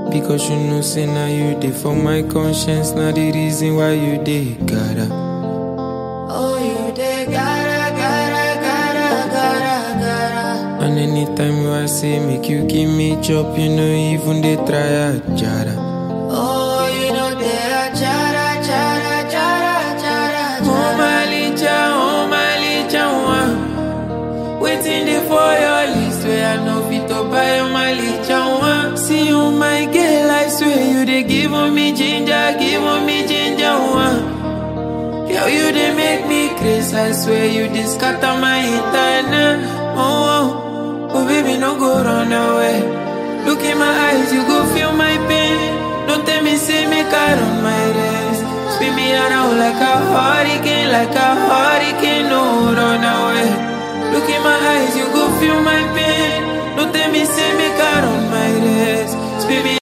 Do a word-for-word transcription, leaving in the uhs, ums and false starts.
Because you know, say now you dey for my conscience. Now the reason why you dey gotta. Oh, you dey gotta, gotta, gotta, gotta, gotta. And anytime you I say make you give me chop, you know even they try a jara. Oh, you know they are jara, jara, jara, jara, jara. Oh my licha, oh my licha, one. Waiting there for your list where I know fit to buy oh my licha, one. See you my girl, I swear you they give on me ginger, give on me ginger, one. Yo, you they make me crazy, I swear you they scatter my internet. Oh, oh, oh baby, no go run away. Look in my eyes, you go feel my pain. Don't tell me, say me car on my race. Spin me around like a hurricane, like a hurricane, no run away. Look in my eyes, you go feel my